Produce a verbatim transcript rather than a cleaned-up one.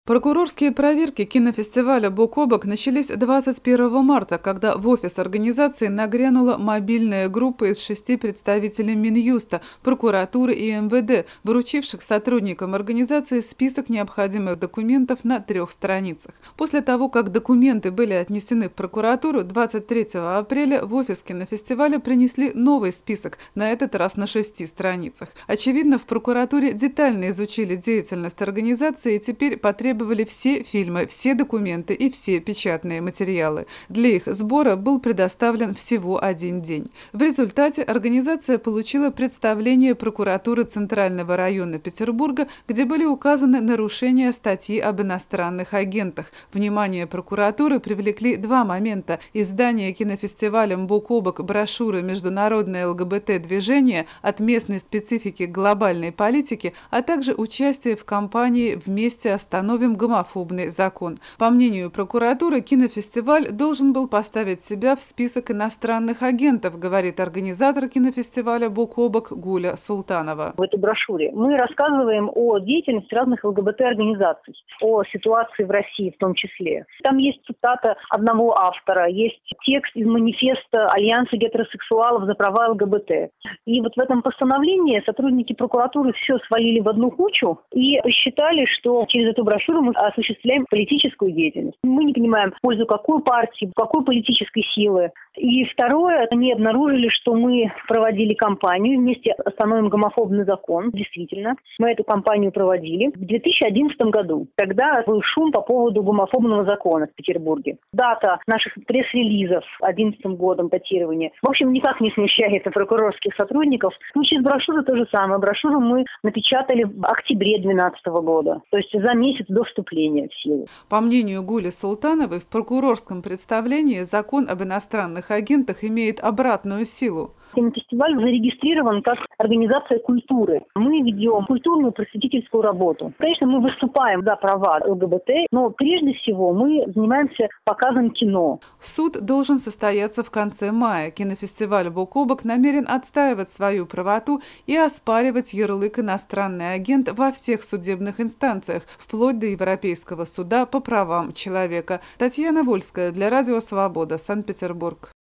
Прокурорские проверки кинофестиваля «Бок о бок» начались двадцать первого марта, когда в офис организации нагрянула мобильная группа из шести представителей Минюста, прокуратуры и эм вэ дэ, вручивших сотрудникам организации список необходимых документов на трех страницах. После того, как документы были отнесены в прокуратуру, двадцать третьего апреля в офис кинофестиваля принесли новый список, на этот раз на шести страницах. Очевидно, в прокуратуре детально изучили деятельность организации и теперь потребовали Требовали все фильмы, все документы и все печатные материалы. Для их сбора был предоставлен всего один день. В результате организация получила представление прокуратуры Центрального района Петербурга, где были указаны нарушения статьи об иностранных агентах. Внимание прокуратуры привлекли два момента: издание кинофестивалем «Бок о бок» брошюры «Международное эл гэ бэ тэ-движение. От местной специфики к глобальной политике», а также участие в кампании «Вместе остановим гомофобный закон». По мнению прокуратуры, кинофестиваль должен был поставить себя в список иностранных агентов, говорит организатор кинофестиваля «Бок о бок» Гуля Султанова. В этой брошюре мы рассказываем о деятельности разных эл гэ бэ тэ-организаций, о ситуации в России в том числе. Там есть цитата одного автора, есть текст из манифеста Альянса гетеросексуалов за права эл гэ бэ тэ. И вот в этом постановлении сотрудники прокуратуры все свалили в одну кучу и посчитали, что через эту брошюру мы осуществляем политическую деятельность. Мы не понимаем, в пользу какой партии, какой политической силы. И второе, они обнаружили, что мы проводили кампанию «Вместе остановим гомофобный закон». Действительно, мы эту кампанию проводили в две тысячи одиннадцатом году. Тогда был шум по поводу гомофобного закона в Петербурге. Дата наших пресс-релизов одиннадцатым годом, датирование, в общем, никак не смущает прокурорских сотрудников. В случае с брошюрой то же самое. Брошюру мы напечатали в октябре две тысячи двенадцатого года, то есть за месяц до вступления в силу. По мнению Гули Султановой, в прокурорском представлении закон об иностранных агентах имеет обратную силу. Кинофестиваль зарегистрирован как организация культуры. Мы ведем культурную просветительскую работу. Конечно, мы выступаем за права эл гэ бэ тэ, но прежде всего мы занимаемся показом кино. Суд должен состояться в конце мая. Кинофестиваль «Бок о бок» намерен отстаивать свою правоту и оспаривать ярлык «иностранный агент» во всех судебных инстанциях, вплоть до Европейского суда по правам человека. Татьяна Вольская для Радио Свобода, Санкт-Петербург.